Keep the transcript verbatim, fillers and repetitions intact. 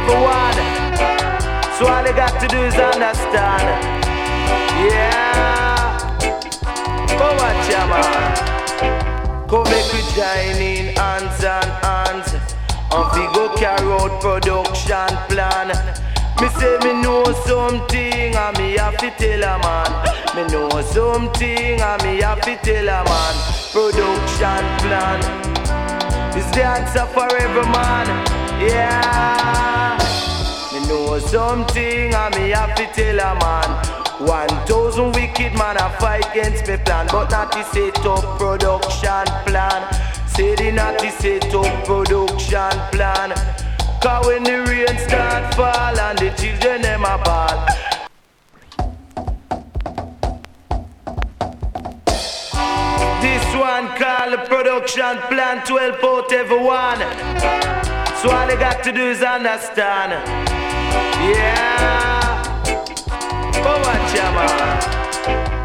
everyone. So all you got to do is understand. Yeah. Go watch ya man. Come make we join in hands and hands. And we go carry out production plan. Me say me know something and me have to tell a man. Me know something and me have to tell a man. Production plan is the answer for every man. Yeah. Me know something and me have to tell a man. One thousand wicked man a fight against me plan, but not to set up production plan. Say the not to set up production plan. Cause when the rain start fall and the children them a ball. This one called the production plan to help out everyone. So all you got to do is understand. Yeah. Go watch ya man.